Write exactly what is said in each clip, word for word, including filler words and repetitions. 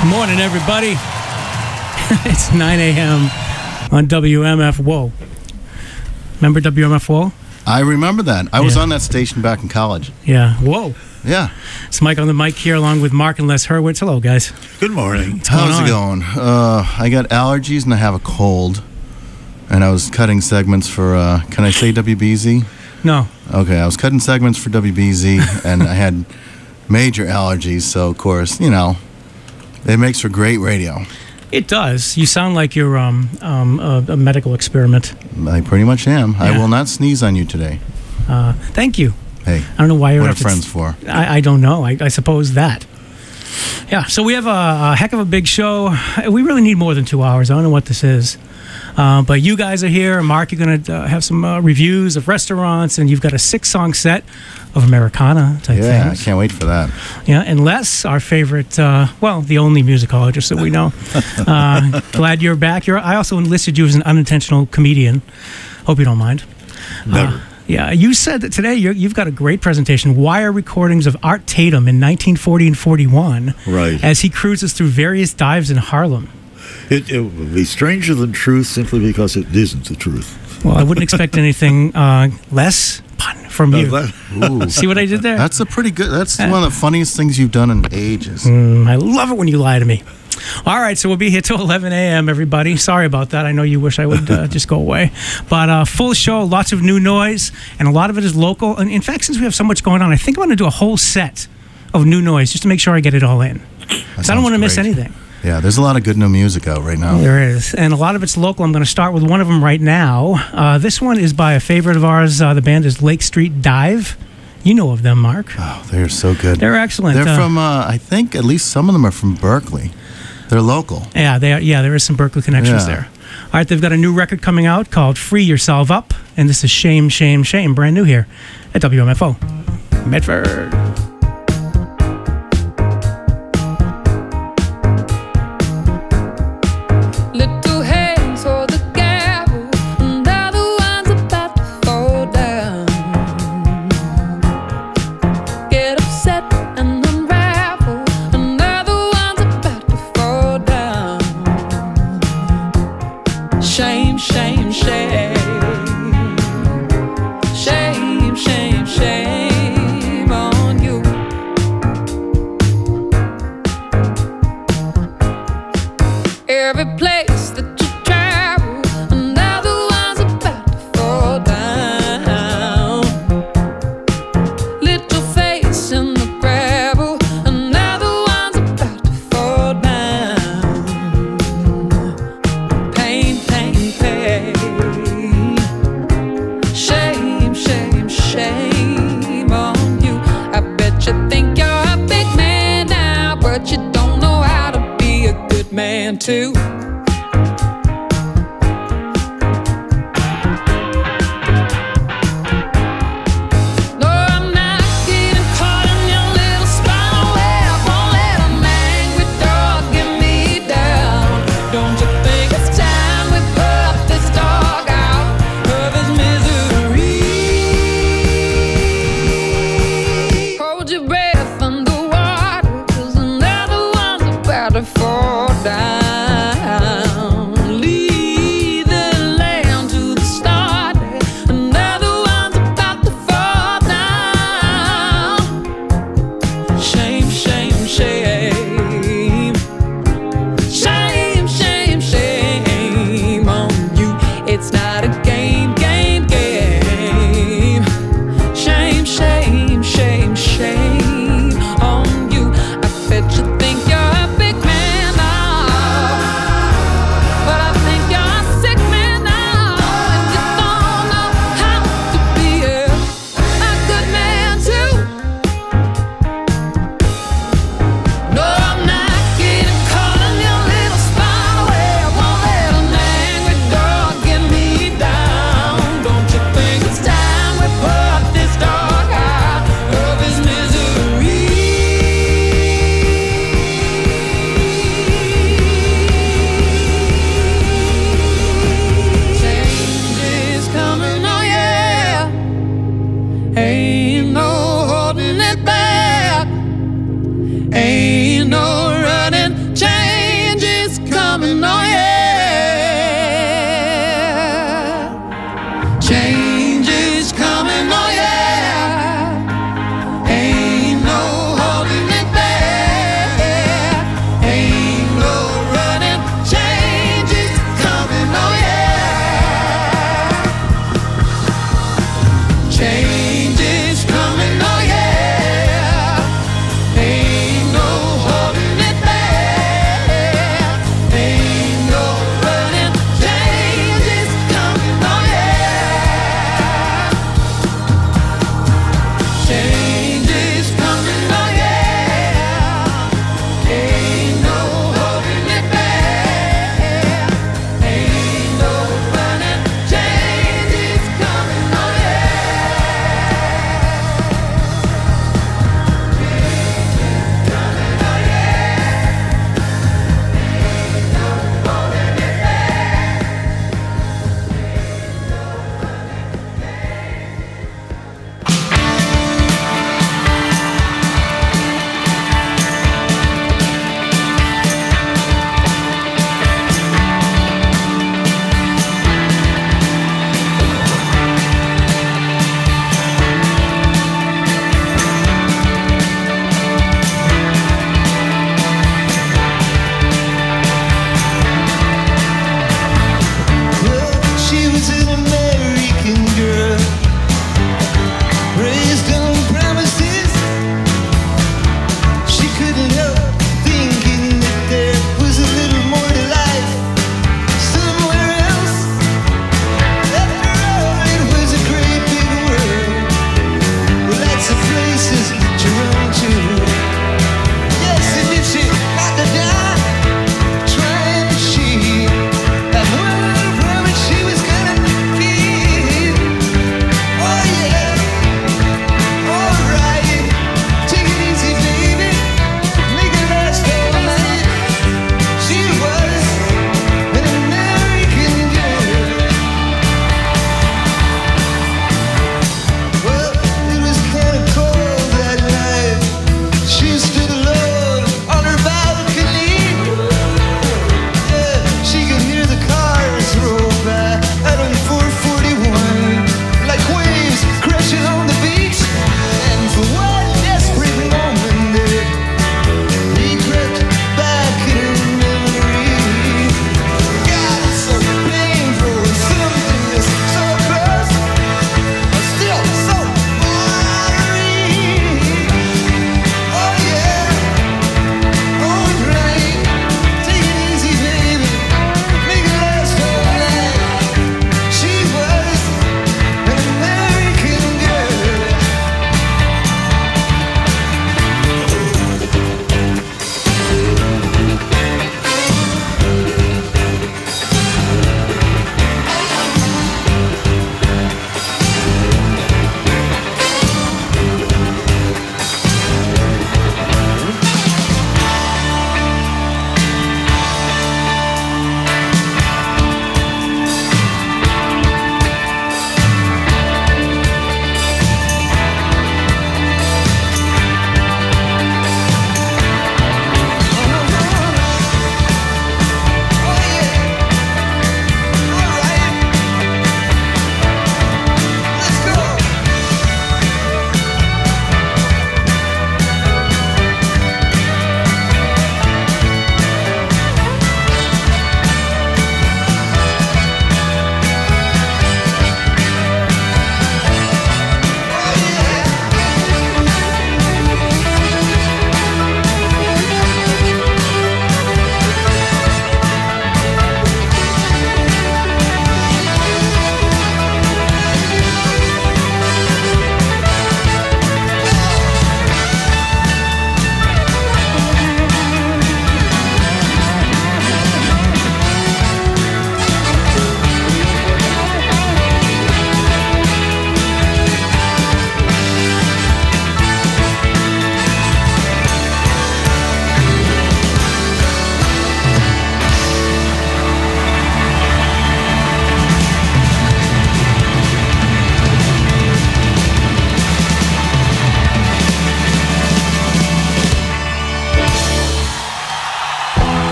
Morning, everybody. It's nine a.m. on W M F. Whoa. Remember W M F Whoa? I remember that. I Yeah. was on that station back in college. Yeah. Whoa. Yeah. It's Mike on the mic here along with Mark and Les Hurwitz. Hello, guys. Good morning. What's going How's on? it going? Uh, I got allergies and I have a cold. And I was cutting segments for, uh, can I say W B Z? No. Okay, I was cutting segments for W B Z and I had major allergies. So, of course, you know, it makes for great radio. It does. You sound like you're um, um, a, a medical experiment. I pretty much am. I Yeah. will not sneeze on you today. Uh, thank you. Hey, I don't know why you're what are up to- friends for? I, I don't know. I, I suppose that. Yeah, so we have a, a heck of a big show. We really need more than two hours. I don't know what this is. Uh, but you guys are here. Mark, you're going to uh, have some uh, reviews of restaurants, and you've got a six-song set of Americana type Yeah, things. I can't wait for that. Yeah, and Les, our favorite, uh, well, the only musicologist that we know. uh, glad you're back. You're, I also enlisted you as an unintentional comedian. Hope you don't mind. Never. Uh, yeah, you said that today you're, you've got a great presentation, wire recordings of Art Tatum in nineteen forty and forty-one, Right. as he cruises through various dives in Harlem. It, it would be stranger than truth simply because it isn't the truth. Well, I wouldn't expect anything uh, less pun from you. Uh, that- Ooh. See what I did there? That's a pretty good, that's one of the funniest things you've done in ages. Mm, I love it when you lie to me. All right, so we'll be here till eleven a.m., everybody. Sorry about that. I know you wish I would uh, just go away. But uh, full show, lots of new noise, and a lot of it is local. And in fact, since we have so much going on, I think I'm going to do a whole set of new noise just to make sure I get it all in. Because I don't want to miss anything. Yeah, there's a lot of good new music out right now. There is. And a lot of it's local. I'm going to start with one of them right now. Uh, this one is by a favorite of ours. Uh, the band is Lake Street Dive. You know of them, Mark. Oh, they're so good. They're excellent. They're Uh, from, uh, I think at least some of them are from Berkeley. They're local. Yeah, they are, yeah, there is some Berkeley connections Yeah. there. All right, they've got a new record coming out called Free Yourself Up, and this is Shame, Shame, Shame, brand new here at W M F O. Medford. Little hands hold the gavel, and they're the ones about to fall down. Get upset and unravel, and they're the ones about to fall down. Shame, shame, shame. Shame, shame, shame on you. Every place that you travel, and they're the ones about to fall down. Little face in the gravel, and they're the ones about to fall down. Pain, pain, pain. Shame, shame, shame on you. I bet you think you're a big man now, but you don't know how to be a good man too. No, I'm not getting caught in your little spider web. Won't let an angry dog get me down. Don't you think it's time we put this dog out of his misery? Hold your breath underwater, 'cause they're the ones about to fall down. Lead the lamb to the slaughter, and they're the ones about to fall down. Shame, shame, shame. Shame, shame, shame on you. It's not a game, game, game. Shame, shame, shame, shame on you. I bet you think you're a big man now, but I think you're a sick man now, and you don't know how to be a, a good man too. No, I'm not getting caught in your little spider web. Won't let an angry dog get me down. Don't you think it's time we put this dog out of his misery? Change is coming, oh yeah. Ain't no holding it back. Ain't no running. Change coming, oh yeah. Change is coming, oh yeah. Ain't no holding it back. Ain't no running. Change is coming, oh yeah. Change is coming, oh yeah. Ain't no holding it back. Ain't no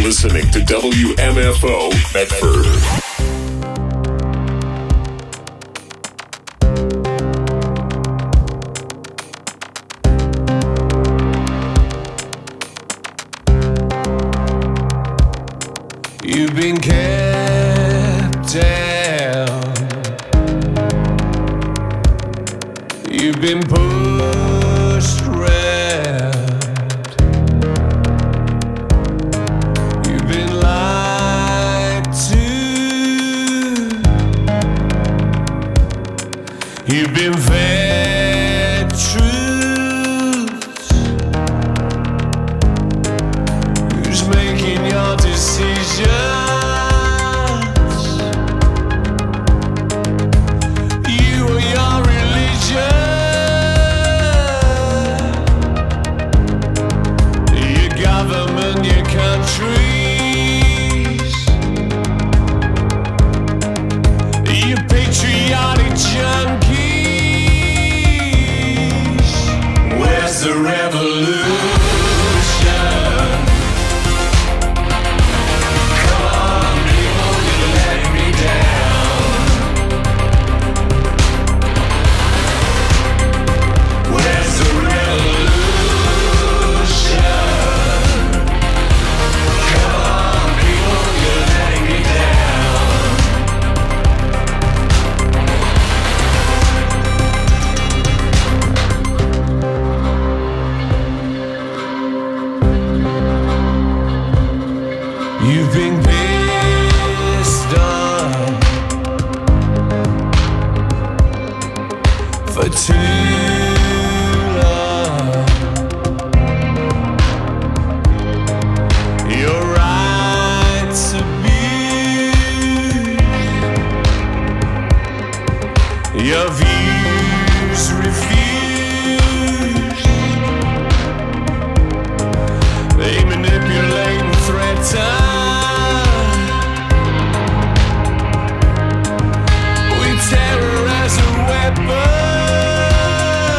listening to W M F O Medford. You've been kept down. You've been pushed round. You've been lied to. You've been fed truths. Who's making your decisions? You or your religion? Your government, your countries? Your patriotic junkies? Where's the revolution? You've been pissed off for too long. Your rights abused, your views refused. They manipulate and threaten. Terror as a weapon.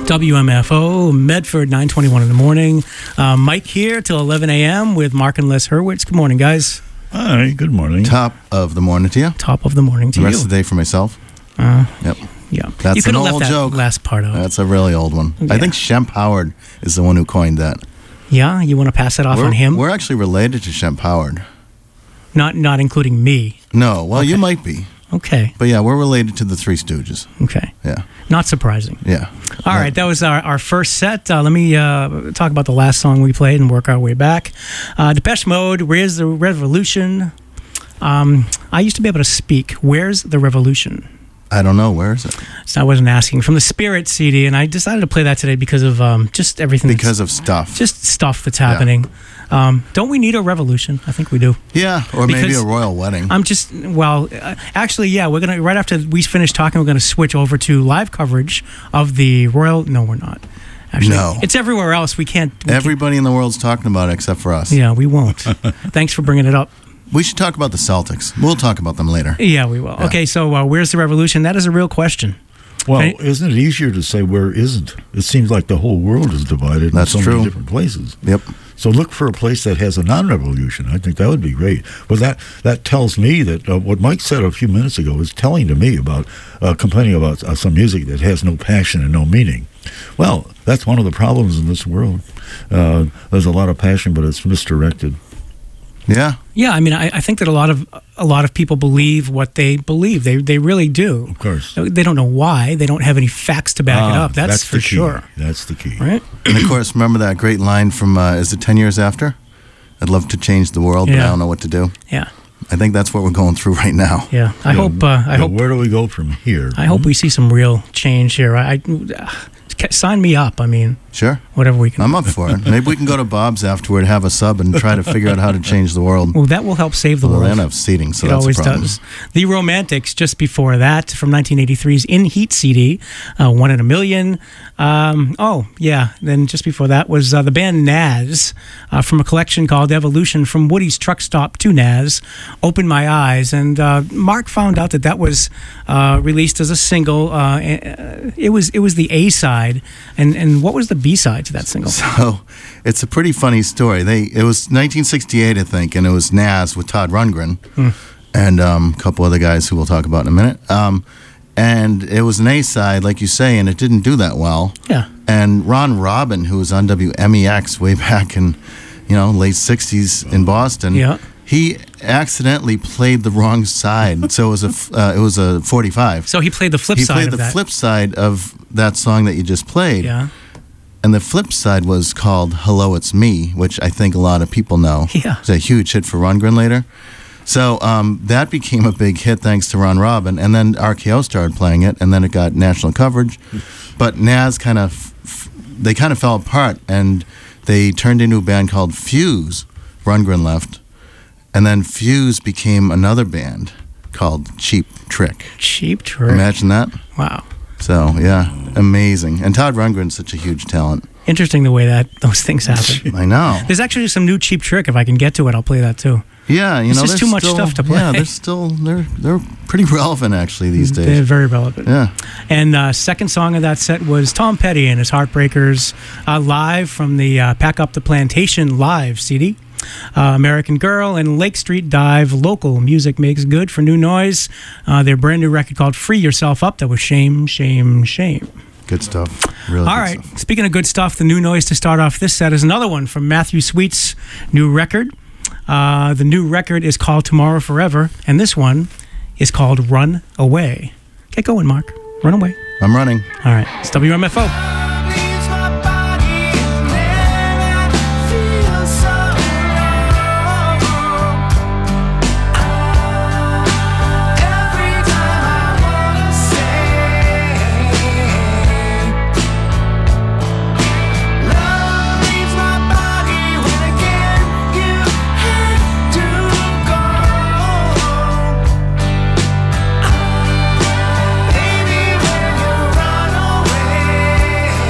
W M F O, Medford, nine twenty-one in the morning. Uh, Mike here till eleven a.m. with Mark and Les Hurwitz. Good morning, guys. Hi, good morning. Top of the morning to you. Top of the morning to The rest you. of the day for myself. Uh, Yep. yeah. That's you could an have left old that joke. last part out. That's a really old one. Yeah. I think Shemp Howard is the one who coined that. Yeah, you want to pass it off we're, on him? We're actually related to Shemp Howard. Not not including me. No, well, you Okay. might be. Okay. But yeah, we're related to the Three Stooges. Okay. Yeah. Not surprising. Yeah. All right, that was our, our first set. Uh, let me uh, talk about the last song we played and work our way back. Uh, Depeche Mode, Where's the Revolution? Um, I used to be able to speak. Where's the Revolution? I don't know. Where is it? So I wasn't asking. From the Spirit C D, and I decided to play that today because of um, just everything. that's- Because of stuff. just stuff that's happening. Um, don't we need a revolution? I think we do. yeah, or maybe because a royal wedding. I'm just well, uh, actually, yeah. We're gonna right after we finish talking, we're gonna switch over to live coverage of the royal. No, we're not. Actually, No. it's everywhere else. We can't. We Everybody in the world's talking about it except for us. can't- yeah, we won't. Thanks for bringing it up. We should talk about the Celtics. We'll talk about them later. Yeah, we will. Okay, so uh, where's the revolution? That is a real question. Well, Right. isn't it easier to say where isn't? It seems like the whole world is divided That's in so true. many different places. Yep. So look for a place that has a non-revolution. I think that would be great. Well, that that tells me that uh, what Mike said a few minutes ago is telling to me about uh, complaining about uh, some music that has no passion and no meaning. Well, that's one of the problems in this world. Uh, there's a lot of passion, but it's misdirected. Yeah. Yeah, I mean, I, I think that a lot of a lot of people believe what they believe. They they really do. Of course. They don't know why. They don't have any facts to back it Ah, up. That's, for the key. sure. That's the key. Right? And of course, remember that great line from, uh, is it ten years after? I'd love to change the world, but I Yeah. don't know what to do. Yeah. I think that's what we're going through right now. Yeah. I Yeah, hope. Uh, I yeah, hope. Where do we go from here? I hope we see some real change here. I, I uh, sign me up. I mean, Sure. whatever we can. I'm up for it. Maybe we can go to Bob's afterward, have a sub, and try to figure out how to change the world. Well, that will help save the Well, they world. don't have seating, so It that's always a problem. does. The Romantics, just before that, from nineteen eighty-three's In Heat C D, uh, One in a Million. Um, oh, yeah. Then just before that was uh, the band Naz uh, from a collection called Evolution, From Woody's Truck Stop to Naz, Open My Eyes. And uh, Mark found out that that was uh, released as a single. Uh, it was it was the A side. And, and what was the B side to that single? So it's a pretty funny story. They It was nineteen sixty-eight, I think, and it was Naz with Todd Rundgren and um, a couple other guys who we'll talk about in a minute. Um, and it was an A side, like you say, and it didn't do that well. Yeah. And Ron Robin, who was on W M E X way back in, you know, late sixties in Boston, Yeah. he accidentally played the wrong side. So it was a f- uh, it was a forty-five. So he played the flip he side played of the that. flip side of that song that you just played. Yeah. And the flip side was called Hello, It's Me, which I think a lot of people know. Yeah. It's a huge hit for Rundgren later. So um, that became a big hit thanks to Ron Robin. And then R K O started playing it, and then it got national coverage. But Naz kind of, f- they kind of fell apart, and they turned into a band called Fuse. Rundgren left. And then Fuse became another band called Cheap Trick. Cheap Trick. Imagine that. Wow. So, yeah, amazing. And Todd Rundgren's such a huge talent. Interesting the way that those things happen. I know. There's actually some new Cheap Trick. If I can get to it, I'll play that too. Yeah, you It's know, just they're too much still- stuff to play. Yeah, they're still they're they're pretty relevant actually these They're days. very relevant. Yeah, And uh, second song of that set was Tom Petty and his Heartbreakers, uh, live from the uh, Pack Up the Plantation live C D. Uh, American Girl and Lake Street Dive. Local music makes good for New Noise. Uh, their brand new record called Free Yourself Up. That was Shame, Shame, Shame. good stuff. Really. All good right. stuff. Speaking of good stuff, the new noise to start off this set is another one from Matthew Sweet's new record. Uh, the new record is called Tomorrow Forever, and this one is called Run Away. Get going, Mark. Run away. I'm running. All right. It's W M F O. Leaves my body and then I feel so wrong. Every time I wanna say, love leaves my body when again you had to go. Baby, when you run away.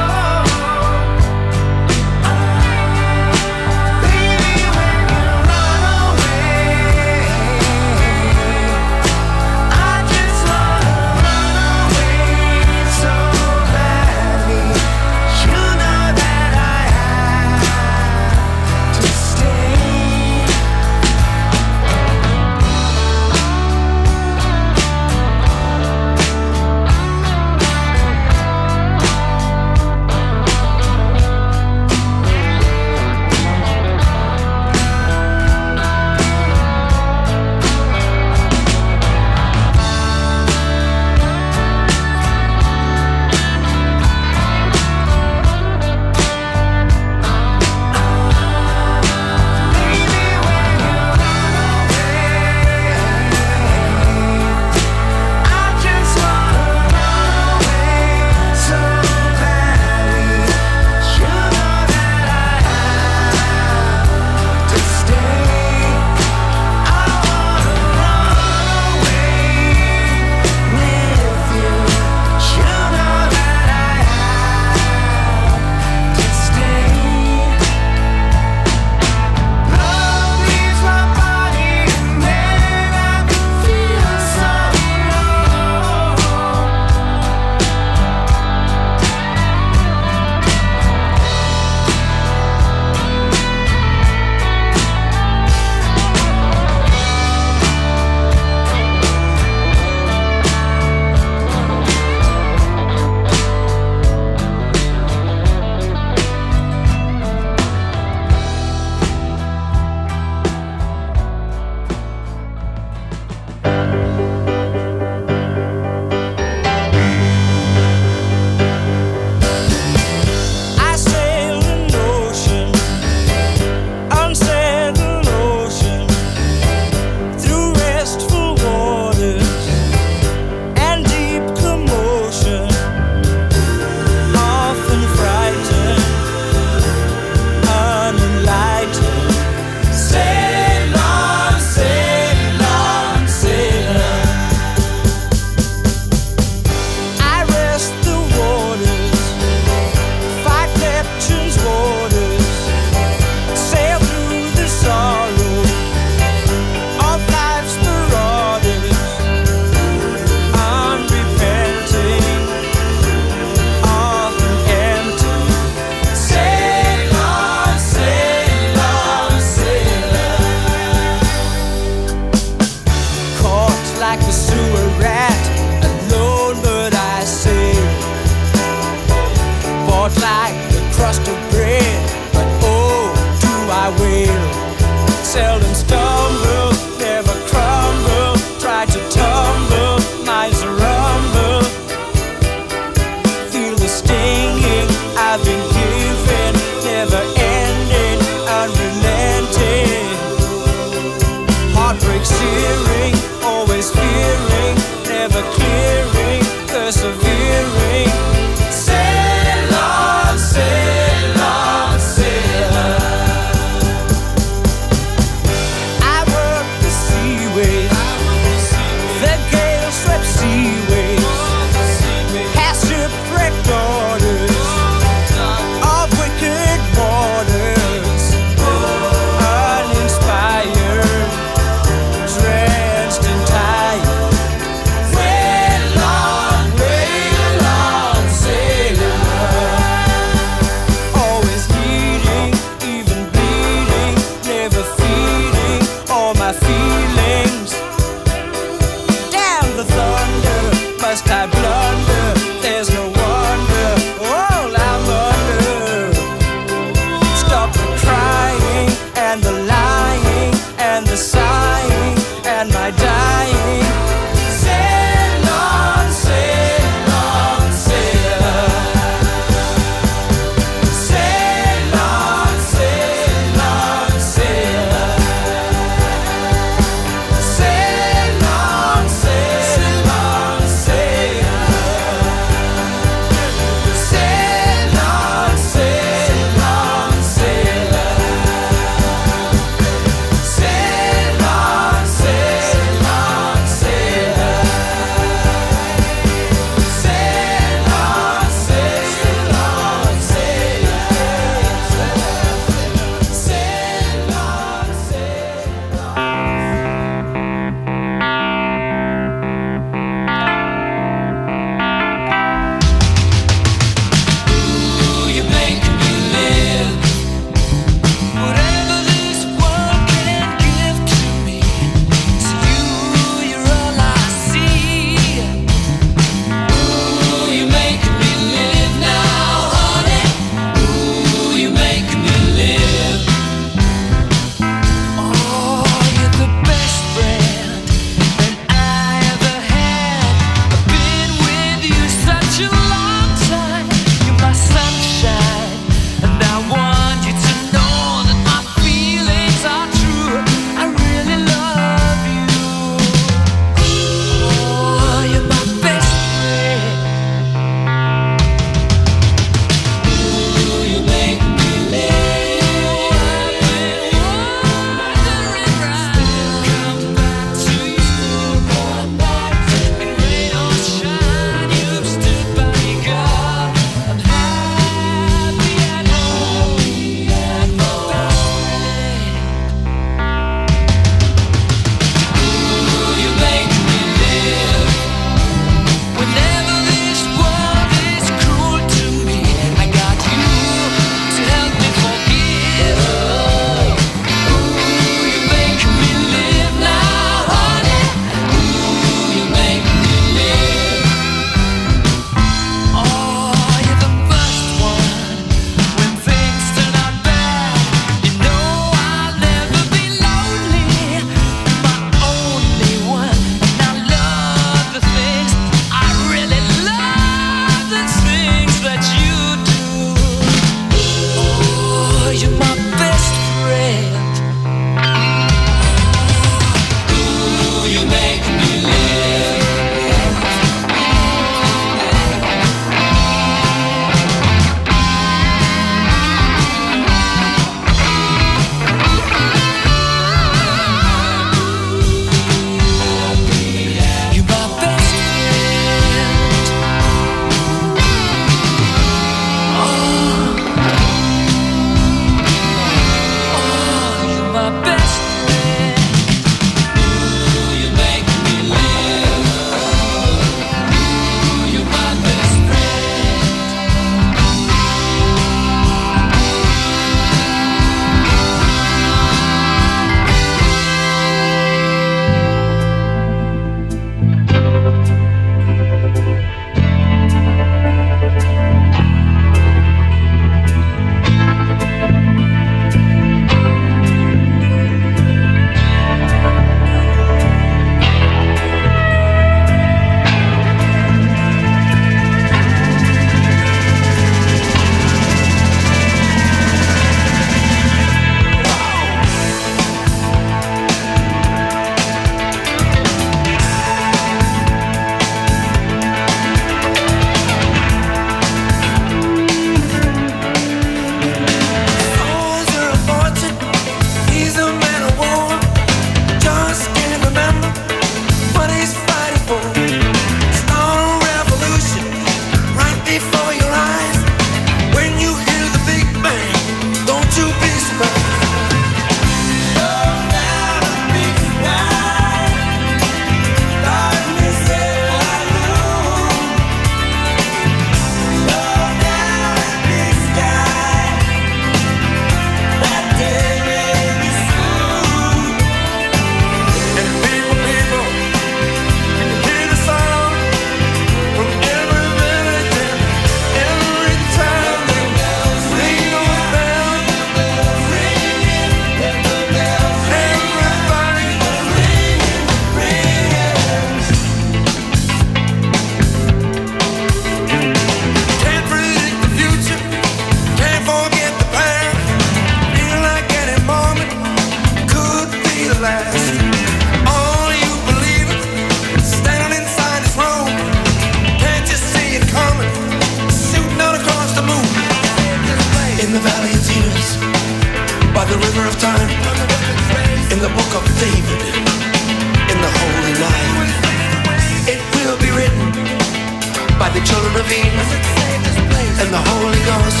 the river of time, in the book of David, in the holy night. It will be written by the children of Eden and the Holy Ghost.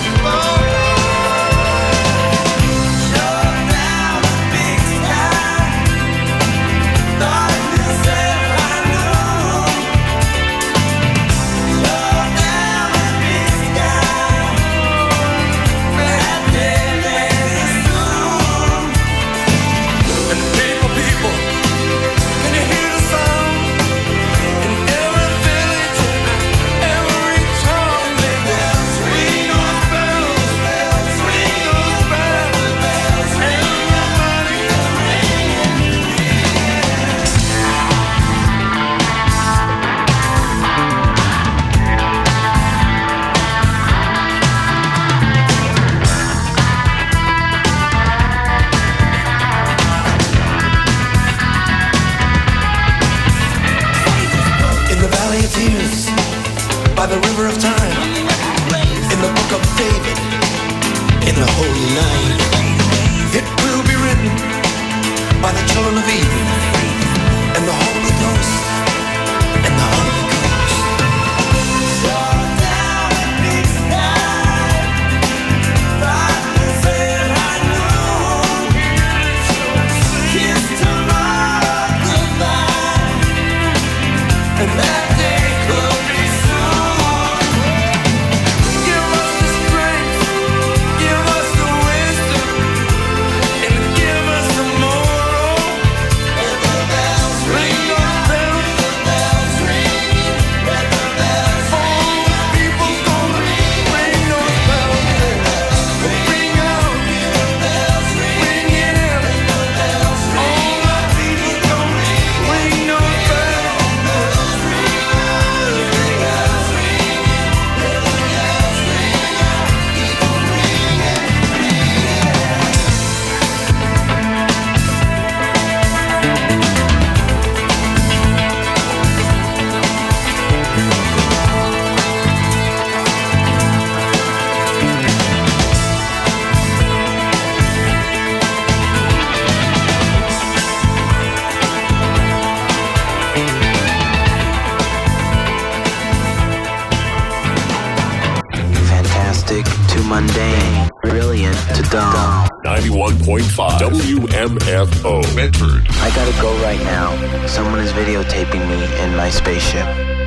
By the river of time, in the book of David, in the holy night. It will be written by the children of Eden and the Holy Ghost, and the Holy Ghost. And that day could be soon. Give us the strength, give us the wisdom, and give us the moral. Let the bells ring, those bells, the bells ring, let the bells ring. All the people gonna ring those bells, ring out, the bells ring, ring it in. All the people gonna ring those bells. Fantastic to mundane, brilliant to dumb. ninety-one point five W M F O Medford. I gotta go right now. Someone is videotaping me in my spaceship.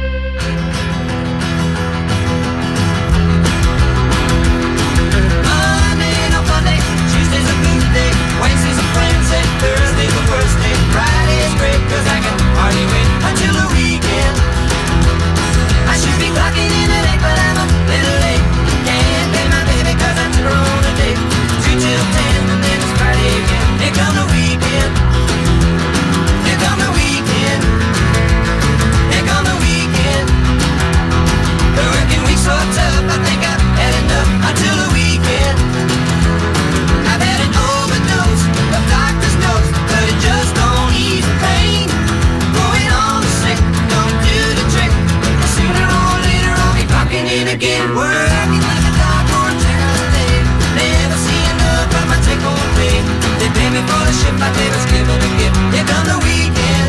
Monday, no Monday, Tuesday's a good day, Wednesday's a Wednesday, Thursday's the worst day, Friday's great 'cause I can hardly wait until the weekend. I should be clocking in at eight, but I'm a little late. Can't pay my baby 'cause I took her on a date. Two till ten, and then it's Friday again. Here come the weekend. Here come the weekend. Here come the weekend. The working week's so tough, I think I've had enough until the weekend. I've had an overdose of doctor's notes, but it just don't ease the pain. Going on the sick, don't do the trick. Sooner or later I'll be clocking in again. Working like a dog or a check on the day. Never see enough of my take home pay. They pay me for the shift, my neighbor's giving a gift. Here come the weekend.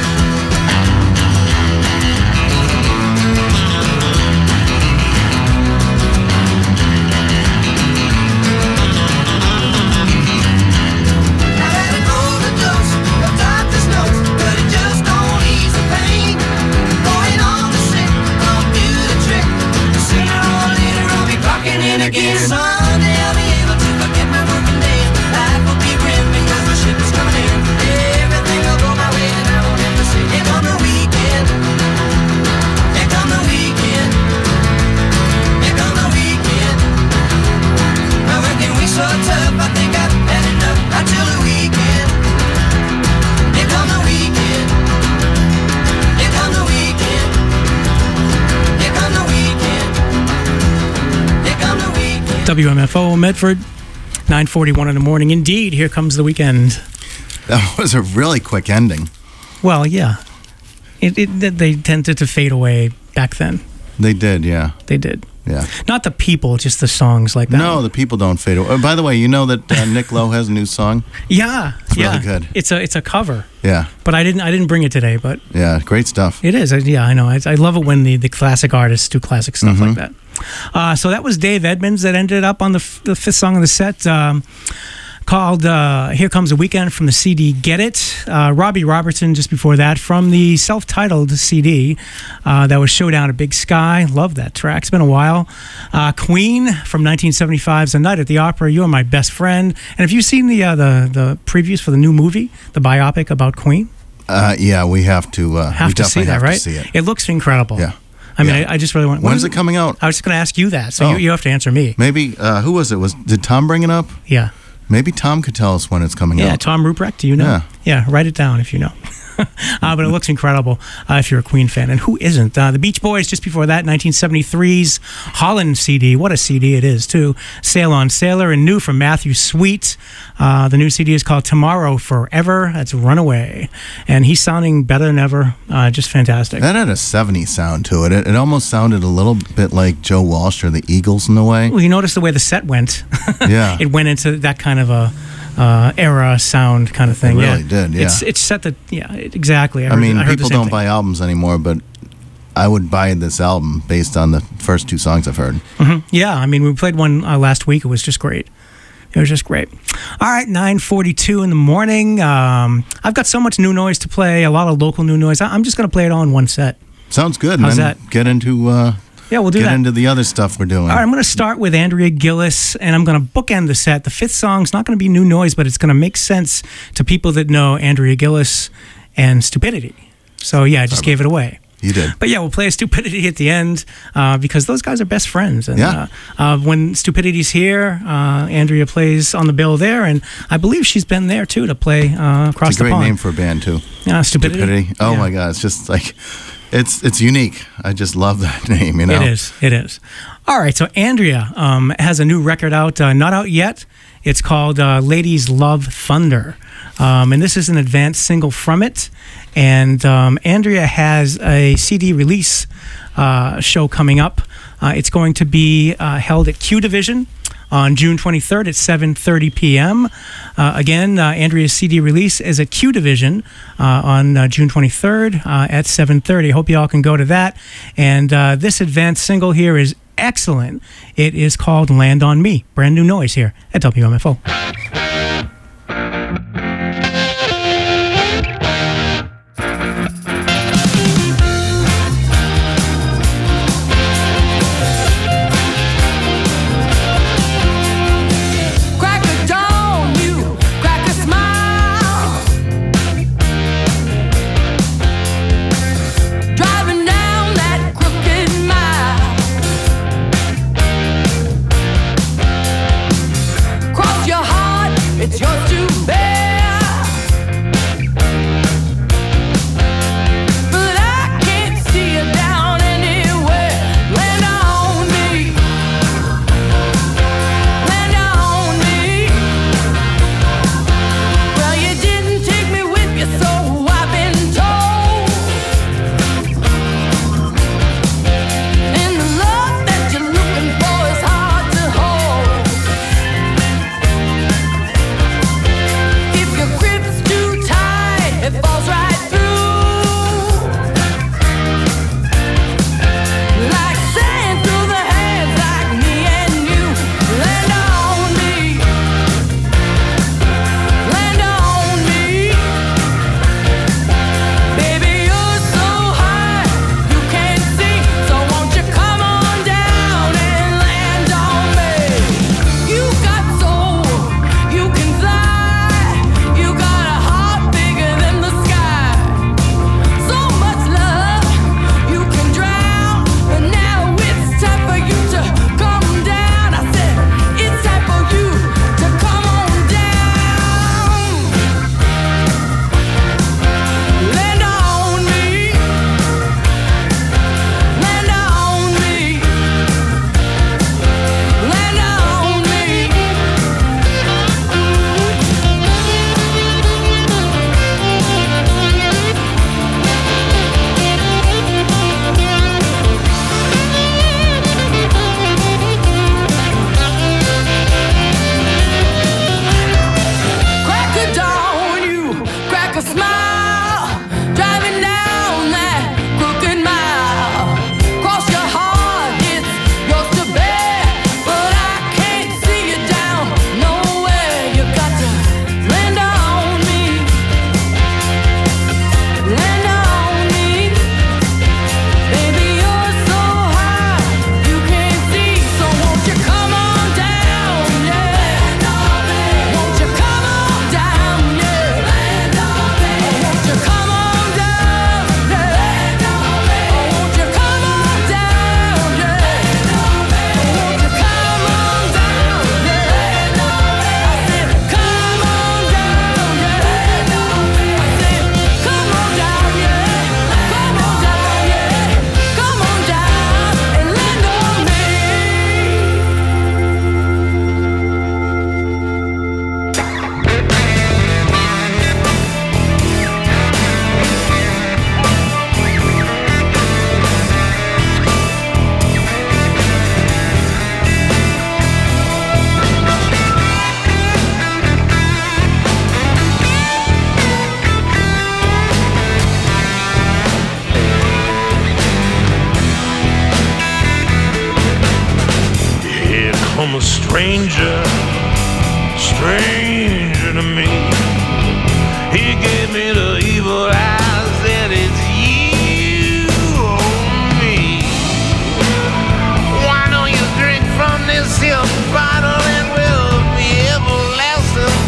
I've had an overdose of doctor's notes, but it just don't ease the pain. Going on the sick, don't do the trick. Sooner or later I'll be clocking in again. Someday I'll be able to forget my working day. Life will be grim because my ship is coming in. Everything will go my way and I won't have to say, here come the weekend. Here come the weekend. Here come the weekend. My working week's so tough, I think I've had enough until the weekend. Here come the weekend. Here come the weekend. Here come the weekend. Here come the weekend. W M F O Medford, nine forty-one in the morning. Indeed, here comes the weekend. That was a really quick ending. Well, yeah. It, it, they tended to fade away back then. They did, yeah. They did. Yeah. Not the people, just the songs like that. No, the people don't fade away. Oh, by the way, you know that uh, Nick Lowe has a new song? Yeah, It's really yeah. good. It's a it's a cover, Yeah. but I didn't I didn't bring it today, but Yeah, great stuff. it is. I- Yeah, I know. I, I love it when the, the classic artists do classic stuff Mm-hmm. like that. Uh, so that was Dave Edmonds that ended up on the, f- the fifth song of the set. Um, called uh, Here Comes the Weekend from the C D Get It. Uh, Robbie Robertson just before that from the self-titled C D. Uh, that was Showdown at Big Sky. Love that track. It's been a while. Uh, Queen from nineteen seventy-five's A Night at the Opera. You Are My Best Friend. And have you seen the, uh, the, the previews for the new movie, the biopic about Queen? Uh, yeah, we have to. Uh, Have we to see definitely that, have right? To see it. It looks incredible. Yeah. I mean, Yeah. I, I just really want. When's it coming out? I was just going to ask you that, so Oh. you, you have to answer me. Maybe uh, who was it? Was did Tom bring it up? Yeah. Maybe Tom could tell us when it's coming Yeah, out. Tom Ruprecht, do you know? Yeah. Yeah, write it down if you know. uh, but it looks incredible uh, if you're a Queen fan. And who isn't? Uh, the Beach Boys, just before that, nineteen seventy-three's Holland C D. What a C D it is, too. Sail on Sailor. And new from Matthew Sweet. Uh, the new C D is called Tomorrow Forever. That's Runaway. And he's sounding better than ever. Uh, just fantastic. That had a seventies sound to it. it. It almost sounded a little bit like Joe Walsh or the Eagles in a way. Well, you notice the way the set went. Yeah. It went into that kind of a uh, era sound kind of thing. It really yeah. did, yeah. It's, it's set the, yeah, it, exactly. I heard- mean, I heard the people same don't thing. buy albums anymore, but I would buy this album based on the first two songs I've heard. Yeah, I mean, we played one uh, last week. It was just great. It was just great. All right, nine forty-two in the morning. Um, I've got so much new noise to play, a lot of local new noise. I- I'm just going to play it all in one set. Sounds good. How's and then that? Get into uh, Yeah, we'll do get that. into the other stuff we're doing. All right, I'm going to start with Andrea Gillis, and I'm going to bookend the set. The fifth song's not going to be new noise, but it's going to make sense to people that know Andrea Gillis and Stupidity. So, yeah, I just gave it away. You did. But yeah, we'll play Stupidity at the end uh, because those guys are best friends. And Yeah. uh, uh, when Stupidity's here, uh, Andrea plays on the bill there, and I believe she's been there too to play uh, across It's a the great pond. name for a band too. Yeah, Stupidity. Stupidity. Oh Yeah. my God, it's just like it's it's unique. I just love that name. You know. It is. It is. All right. So Andrea um, has a new record out, uh, not out yet. It's called uh, Ladies Love Thunder. Um, and this is an advanced single from it. And um, Andrea has a C D release uh, show coming up. Uh, it's going to be uh, held at Q Division on June twenty-third at seven thirty p.m. Uh, again, uh, Andrea's C D release is at Q Division uh, on uh, June twenty-third uh, at seven thirty. Hope you all can go to that. And uh, this advanced single here is excellent. It is called Land on Me. Brand new noise here at W M F O. Crack a dawn, you crack a smile. Driving down that crooked mile. Cross your heart stranger, stranger to me. He gave me the evil eyes, and it's you or me. Why don't you drink from this here bottle and we'll be everlasting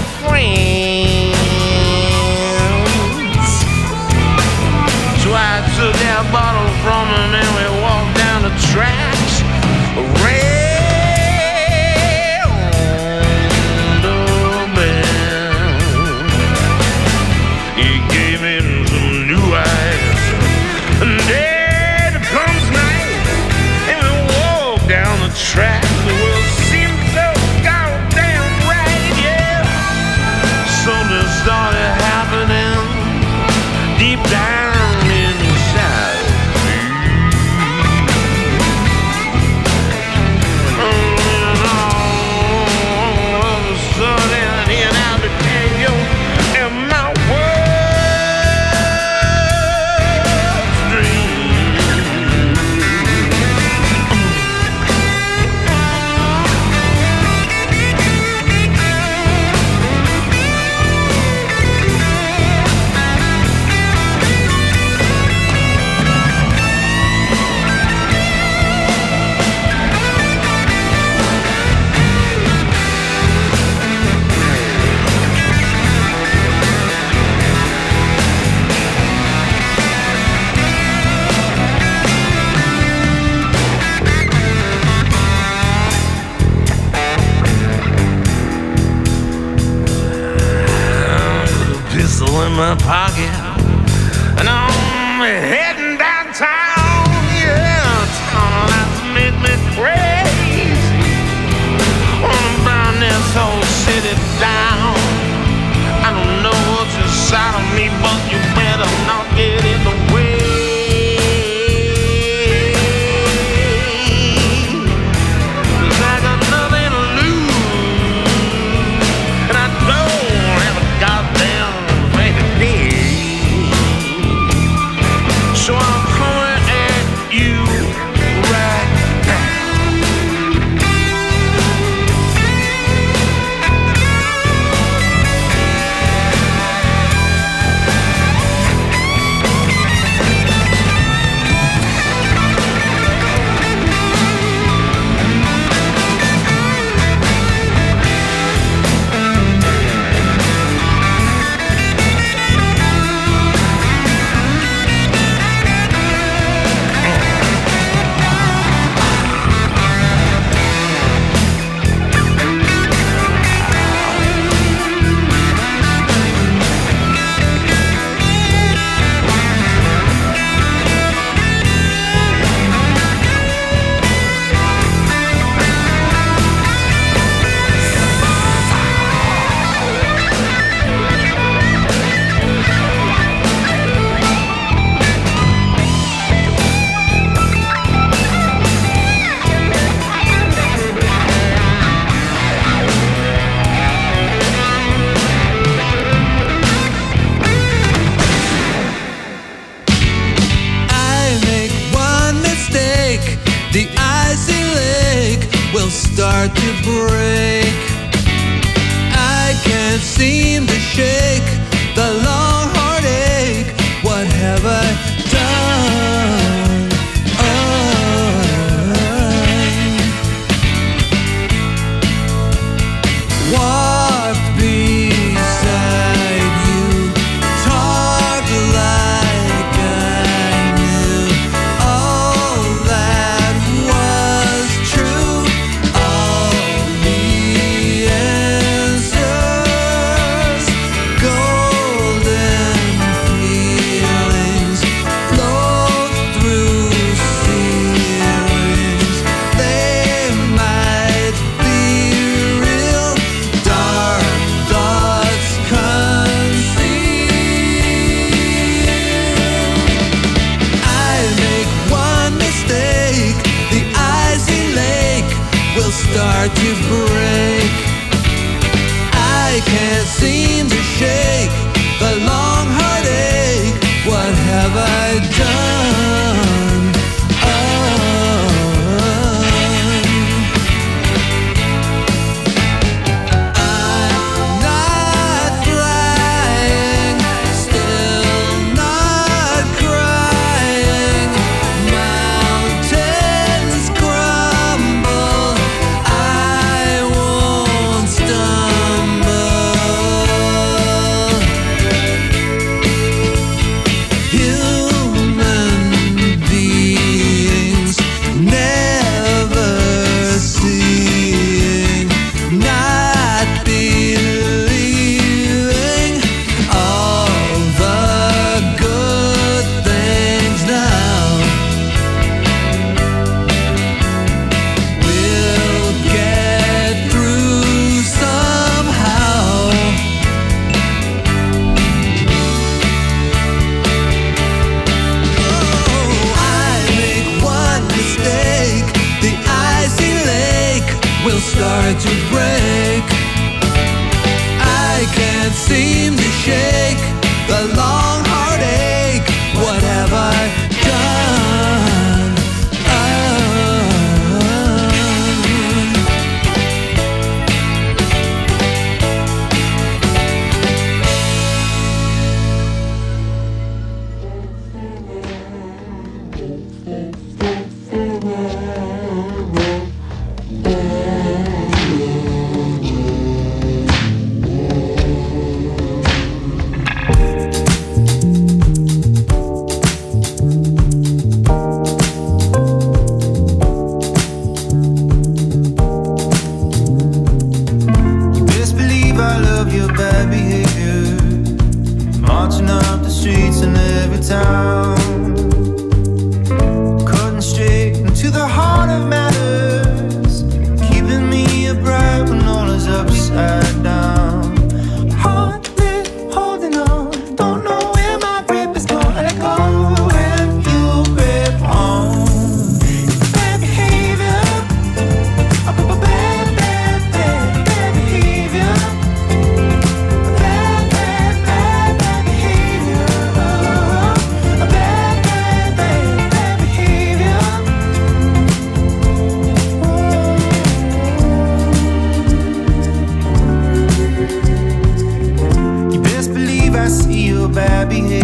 friends? So I took that bottle from him and we walked down the tracks. Track, the world seemed so goddamn right, yeah. Something started happening deep down inside me. And all of a sudden, and I became you, and my world's dream. In my pocket, and I'm heading downtown. Yeah, town that's make me crazy. Wanna burn this whole city down. I don't know what's inside of me, but you better not get in the way. 'Cause I got nothing to lose, and I don't have a goddamn. So I'm coming at you right now. The icy lake will start to break. I can't seem to shake the long heartache. What have I done? Oh. Walked beside you, talked like I knew all that was true. All the answers, golden feelings float through ceilings. They might be real, dark thoughts concealed. I make one mistake, the icy lake will start to break. I can't seem to shake the long heartache. What have I done? Oh. all of your bad behavior, marching up the streets in every town, cutting straight into the heart of matters, keeping me upright when all is upside down. Hardly holding on, don't know where my grip is gonna let go when you grip on. Bad behavior, oh, b- b- bad, bad, bad, bad behavior. Bad, bad, bad, bad behavior. Oh, bad, bad, bad, bad behavior. You best believe I see your bad behavior.